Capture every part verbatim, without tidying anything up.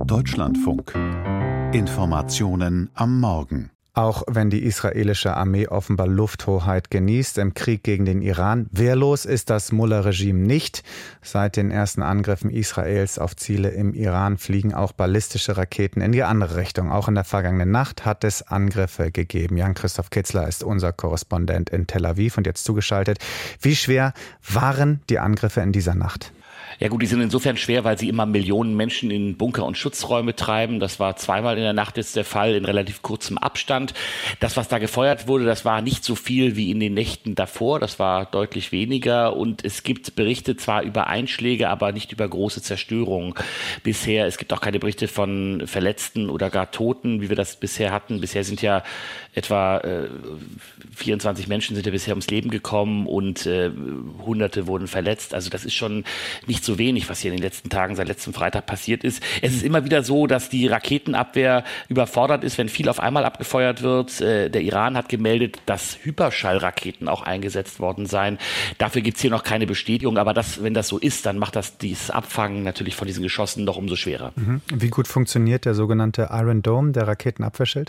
Deutschlandfunk. Informationen am Morgen. Auch wenn die israelische Armee offenbar Lufthoheit genießt im Krieg gegen den Iran, wehrlos ist das Mullah-Regime nicht. Seit den ersten Angriffen Israels auf Ziele im Iran fliegen auch ballistische Raketen in die andere Richtung. Auch in der vergangenen Nacht hat es Angriffe gegeben. Jan-Christoph Kitzler ist unser Korrespondent in Tel Aviv und jetzt zugeschaltet. Wie schwer waren die Angriffe in dieser Nacht? Ja gut, die sind insofern schwer, weil sie immer Millionen Menschen in Bunker und Schutzräume treiben. Das war zweimal in der Nacht jetzt der Fall, in relativ kurzem Abstand. Das, was da gefeuert wurde, das war nicht so viel wie in den Nächten davor. Das war deutlich weniger. Und es gibt Berichte zwar über Einschläge, aber nicht über große Zerstörungen bisher. Es gibt auch keine Berichte von Verletzten oder gar Toten, wie wir das bisher hatten. Bisher sind ja etwa äh, vierundzwanzig Menschen sind ja bisher ums Leben gekommen und äh, Hunderte wurden verletzt. Also das ist schon nicht so wenig, was hier in den letzten Tagen, seit letztem Freitag passiert ist. Es ist immer wieder so, dass die Raketenabwehr überfordert ist, wenn viel auf einmal abgefeuert wird. Äh, der Iran hat gemeldet, dass Hyperschallraketen auch eingesetzt worden seien. Dafür gibt es hier noch keine Bestätigung, aber das, wenn das so ist, dann macht das dieses Abfangen natürlich von diesen Geschossen noch umso schwerer. Mhm. Wie gut funktioniert der sogenannte Iron Dome, der Raketenabwehrschild?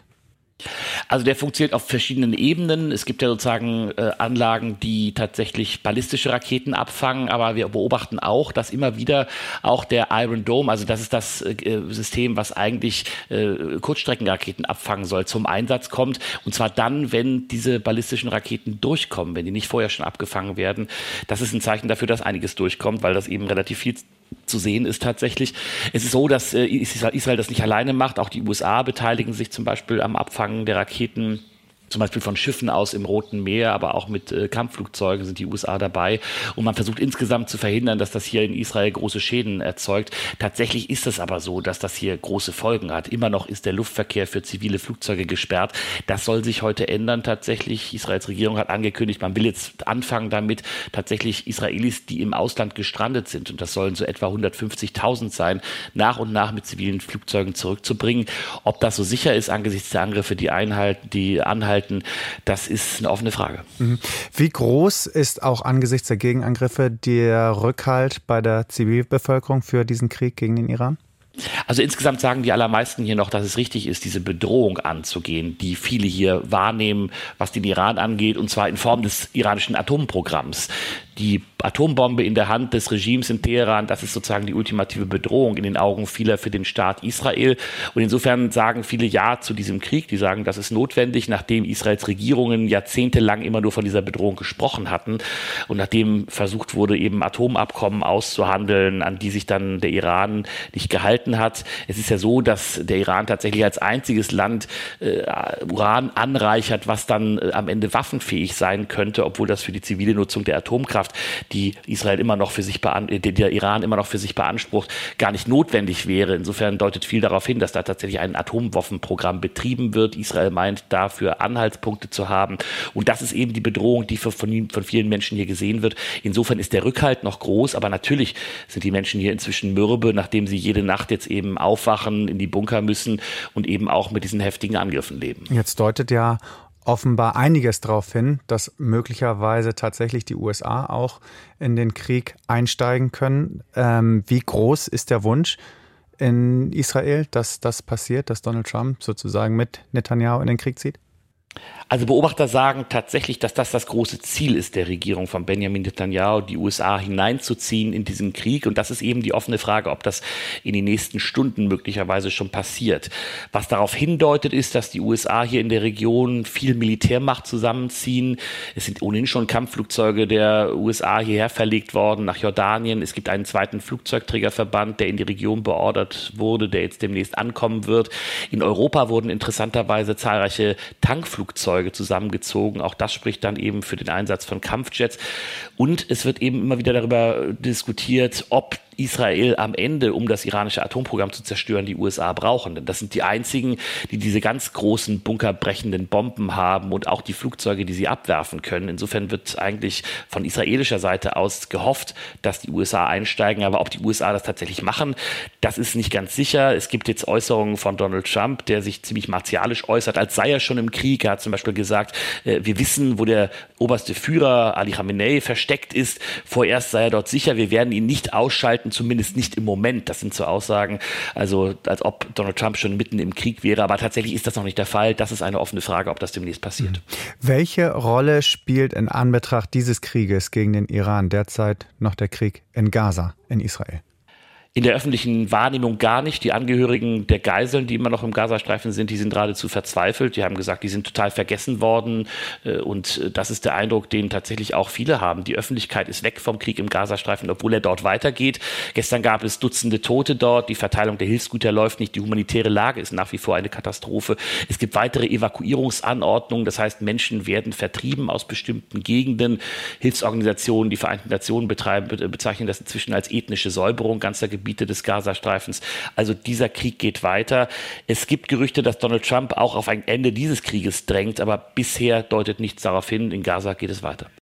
Also der funktioniert auf verschiedenen Ebenen. Es gibt ja sozusagen äh, Anlagen, die tatsächlich ballistische Raketen abfangen, aber wir beobachten auch, dass immer wieder auch der Iron Dome, also das ist das äh, System, was eigentlich äh, Kurzstreckenraketen abfangen soll, zum Einsatz kommt. Und zwar dann, wenn diese ballistischen Raketen durchkommen, wenn die nicht vorher schon abgefangen werden. Das ist ein Zeichen dafür, dass einiges durchkommt, weil das eben relativ viel zu sehen ist tatsächlich. Es ist so, dass äh, Israel das nicht alleine macht. Auch die U S A beteiligen sich zum Beispiel am Abfangen der Raketen. Zum Beispiel von Schiffen aus im Roten Meer, aber auch mit äh, Kampfflugzeugen sind die U S A dabei. Und man versucht insgesamt zu verhindern, dass das hier in Israel große Schäden erzeugt. Tatsächlich ist es aber so, dass das hier große Folgen hat. Immer noch ist der Luftverkehr für zivile Flugzeuge gesperrt. Das soll sich heute ändern tatsächlich. Israels Regierung hat angekündigt, man will jetzt anfangen damit, tatsächlich Israelis, die im Ausland gestrandet sind, und das sollen so etwa hundertfünfzigtausend sein, nach und nach mit zivilen Flugzeugen zurückzubringen. Ob das so sicher ist angesichts der Angriffe, die einhalten, die anhalten, das ist eine offene Frage. Wie groß ist auch angesichts der Gegenangriffe der Rückhalt bei der Zivilbevölkerung für diesen Krieg gegen den Iran? Also insgesamt sagen die allermeisten hier noch, dass es richtig ist, diese Bedrohung anzugehen, die viele hier wahrnehmen, was den Iran angeht, und zwar in Form des iranischen Atomprogramms. Die Atombombe in der Hand des Regimes in Teheran, das ist sozusagen die ultimative Bedrohung in den Augen vieler für den Staat Israel. Und insofern sagen viele Ja zu diesem Krieg. Die sagen, das ist notwendig, nachdem Israels Regierungen jahrzehntelang immer nur von dieser Bedrohung gesprochen hatten und nachdem versucht wurde, eben Atomabkommen auszuhandeln, an die sich dann der Iran nicht gehalten hat. Es ist ja so, dass der Iran tatsächlich als einziges Land äh, Uran anreichert, was dann äh, am Ende waffenfähig sein könnte, obwohl das für die zivile Nutzung der Atomkraft, die Israel immer noch für sich bean- der Iran immer noch für sich beansprucht, gar nicht notwendig wäre. Insofern deutet viel darauf hin, dass da tatsächlich ein Atomwaffenprogramm betrieben wird. Israel meint, dafür Anhaltspunkte zu haben. Und das ist eben die Bedrohung, die von, von vielen Menschen hier gesehen wird. Insofern ist der Rückhalt noch groß, aber natürlich sind die Menschen hier inzwischen mürbe, nachdem sie jede Nacht jetzt eben aufwachen, in die Bunker müssen und eben auch mit diesen heftigen Angriffen leben. Jetzt deutet ja offenbar einiges darauf hin, dass möglicherweise tatsächlich die U S A auch in den Krieg einsteigen können. Ähm, wie groß ist der Wunsch in Israel, dass das passiert, dass Donald Trump sozusagen mit Netanyahu in den Krieg zieht? Also Beobachter sagen tatsächlich, dass das das große Ziel ist der Regierung von Benjamin Netanyahu, die U S A hineinzuziehen in diesen Krieg. Und das ist eben die offene Frage, ob das in den nächsten Stunden möglicherweise schon passiert. Was darauf hindeutet, ist, dass die U S A hier in der Region viel Militärmacht zusammenziehen. Es sind ohnehin schon Kampfflugzeuge der U S A hierher verlegt worden, nach Jordanien. Es gibt einen zweiten Flugzeugträgerverband, der in die Region beordert wurde, der jetzt demnächst ankommen wird. In Europa wurden interessanterweise zahlreiche Tankflugzeuge zusammengezogen. Auch das spricht dann eben für den Einsatz von Kampfjets. Und es wird eben immer wieder darüber diskutiert, ob Israel am Ende, um das iranische Atomprogramm zu zerstören, die U S A brauchen. Denn das sind die einzigen, die diese ganz großen bunkerbrechenden Bomben haben und auch die Flugzeuge, die sie abwerfen können. Insofern wird eigentlich von israelischer Seite aus gehofft, dass die U S A einsteigen. Aber ob die U S A das tatsächlich machen, das ist nicht ganz sicher. Es gibt jetzt Äußerungen von Donald Trump, der sich ziemlich martialisch äußert, als sei er schon im Krieg. Er hat zum Beispiel gesagt, äh, wir wissen, wo der oberste Führer Ali Khamenei versteckt ist. Vorerst sei er dort sicher, wir werden ihn nicht ausschalten, Seiten, zumindest nicht im Moment. Das sind so Aussagen, also als ob Donald Trump schon mitten im Krieg wäre. Aber tatsächlich ist das noch nicht der Fall. Das ist eine offene Frage, ob das demnächst passiert. Welche Rolle spielt in Anbetracht dieses Krieges gegen den Iran derzeit noch der Krieg in Gaza, in Israel? In der öffentlichen Wahrnehmung gar nicht. Die Angehörigen der Geiseln, die immer noch im Gazastreifen sind, die sind geradezu verzweifelt. Die haben gesagt, die sind total vergessen worden. Und das ist der Eindruck, den tatsächlich auch viele haben. Die Öffentlichkeit ist weg vom Krieg im Gazastreifen, obwohl er dort weitergeht. Gestern gab es Dutzende Tote dort. Die Verteilung der Hilfsgüter läuft nicht. Die humanitäre Lage ist nach wie vor eine Katastrophe. Es gibt weitere Evakuierungsanordnungen. Das heißt, Menschen werden vertrieben aus bestimmten Gegenden. Hilfsorganisationen, die Vereinten Nationen betreiben, bezeichnen das inzwischen als ethnische Säuberung ganzer Gebiete des Gazastreifens. Also dieser Krieg geht weiter. Es gibt Gerüchte, dass Donald Trump auch auf ein Ende dieses Krieges drängt, aber bisher deutet nichts darauf hin. In Gaza geht es weiter.